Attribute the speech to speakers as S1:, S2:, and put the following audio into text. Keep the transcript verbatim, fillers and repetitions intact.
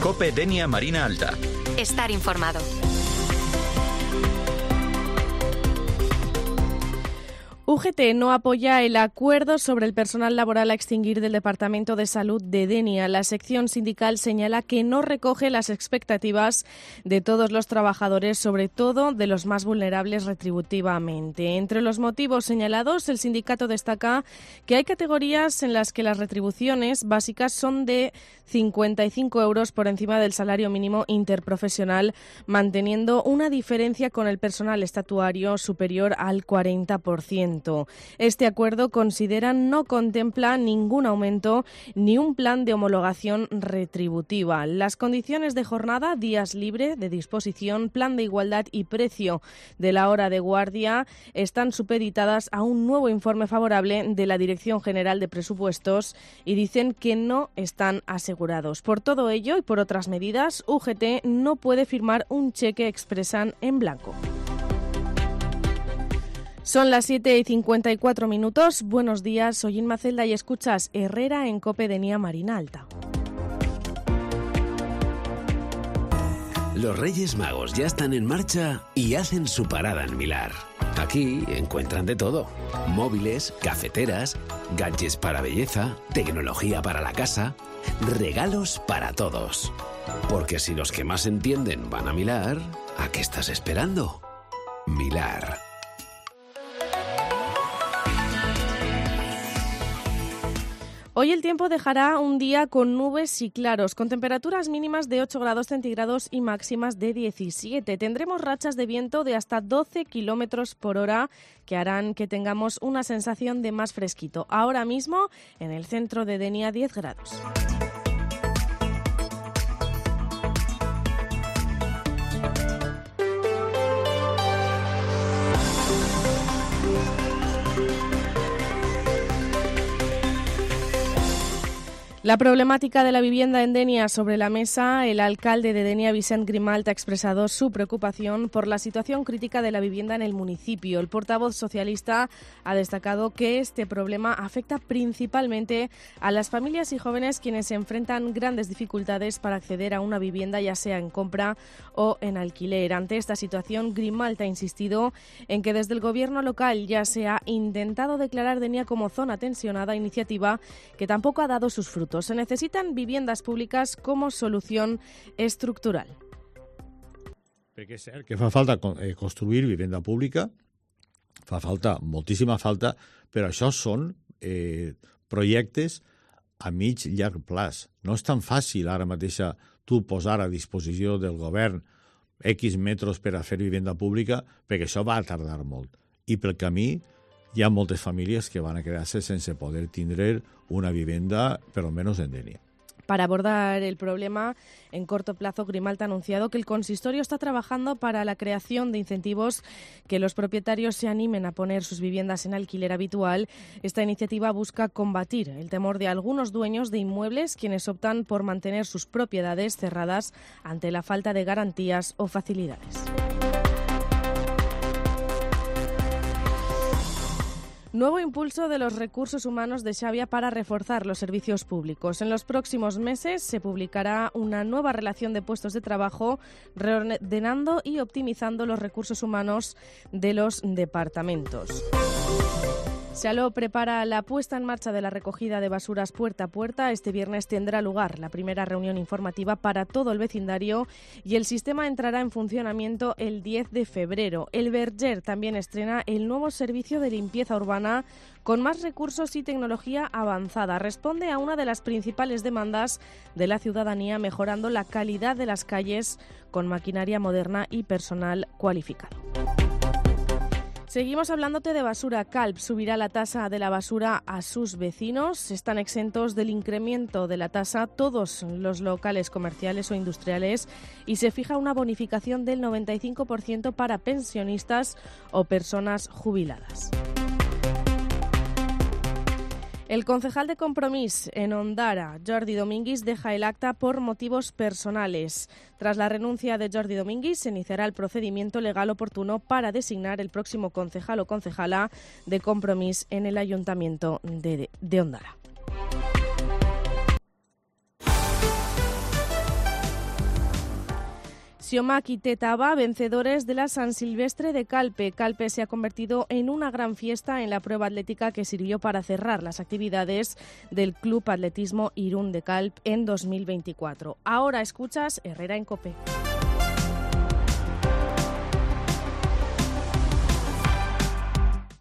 S1: COPE Denia Marina Alta.
S2: Estar informado.
S3: U G T no apoya el acuerdo sobre el personal laboral a extinguir del Departamento de Salud de Denia. La sección sindical señala que no recoge las expectativas de todos los trabajadores, sobre todo de los más vulnerables retributivamente. Entre los motivos señalados, el sindicato destaca que hay categorías en las que las retribuciones básicas son de cincuenta y cinco euros por encima del salario mínimo interprofesional, manteniendo una diferencia con el personal estatuario superior al cuarenta por ciento. Este acuerdo, consideran, no contempla ningún aumento ni un plan de homologación retributiva. Las condiciones de jornada, días libre de disposición, plan de igualdad y precio de la hora de guardia están supeditadas a un nuevo informe favorable de la Dirección General de Presupuestos y dicen que no están asegurados. Por todo ello y por otras medidas, U G T no puede firmar un cheque, expresan en blanco. Son las siete y cincuenta y cuatro minutos. Buenos días, soy Inma Celda y escuchas Herrera en COPE Denia Marina Alta.
S4: Los Reyes Magos ya están en marcha y hacen su parada en Milar. Aquí encuentran de todo: móviles, cafeteras, gadgets para belleza, tecnología para la casa, regalos para todos. Porque si los que más entienden van a Milar, ¿a qué estás esperando? Milar.
S3: Hoy el tiempo dejará un día con nubes y claros, con temperaturas mínimas de ocho grados centígrados y máximas de diecisiete. Tendremos rachas de viento de hasta doce kilómetros por hora que harán que tengamos una sensación de más fresquito. Ahora mismo, en el centro de Denia, diez grados. La problemática de la vivienda en Denia sobre la mesa. El alcalde de Denia, Vicent Grimalt, ha expresado su preocupación por la situación crítica de la vivienda en el municipio. El portavoz socialista ha destacado que este problema afecta principalmente a las familias y jóvenes, quienes se enfrentan grandes dificultades para acceder a una vivienda, ya sea en compra o en alquiler. Ante esta situación, Grimalt ha insistido en que desde el gobierno local ya se ha intentado declarar Denia como zona tensionada, iniciativa que tampoco ha dado sus frutos. Se necesitan viviendas públicas como solución estructural.
S5: Perquè és cert que fa falta construir vivenda pública, fa falta, moltíssima falta, però això són eh, projectes a mig i llarg plaç. No és tan fàcil ara mateix tu posar a disposició del govern X metres per a fer vivenda pública, perquè això va tardar molt. I pel camí hi ha moltes famílies que van a quedar-se sense poder tindre una vivienda, per almenys en Denia.
S3: Para abordar el problema en corto plazo, Grimalt ha anunciado que el consistorio está trabajando para la creación de incentivos que los propietarios se animen a poner sus viviendas en alquiler habitual. Esta iniciativa busca combatir el temor de algunos dueños de inmuebles, quienes optan por mantener sus propiedades cerradas ante la falta de garantías o facilidades. Nuevo impulso de los recursos humanos de Xavia para reforzar los servicios públicos. En los próximos meses se publicará una nueva relación de puestos de trabajo, reordenando y optimizando los recursos humanos de los departamentos. Xaló prepara la puesta en marcha de la recogida de basuras puerta a puerta. Este viernes tendrá lugar la primera reunión informativa para todo el vecindario y el sistema entrará en funcionamiento el diez de febrero. El Verger también estrena el nuevo servicio de limpieza urbana con más recursos y tecnología avanzada. Responde a una de las principales demandas de la ciudadanía, mejorando la calidad de las calles con maquinaria moderna y personal cualificado. Seguimos hablándote de basura. Calp subirá la tasa de la basura a sus vecinos. Están exentos del incremento de la tasa todos los locales comerciales o industriales y se fija una bonificación del noventa y cinco por ciento para pensionistas o personas jubiladas. El concejal de Compromís en Ondara, Jordi Domínguez, deja el acta por motivos personales. Tras la renuncia de Jordi Domínguez, se iniciará el procedimiento legal oportuno para designar el próximo concejal o concejala de Compromís en el Ayuntamiento de, de Ondara. Siomac y Tetaba, vencedores de la San Silvestre de Calpe. Calpe se ha convertido en una gran fiesta en la prueba atlética que sirvió para cerrar las actividades del Club Atletismo Irún de Calpe en dos mil veinticuatro. Ahora escuchas Herrera en COPE.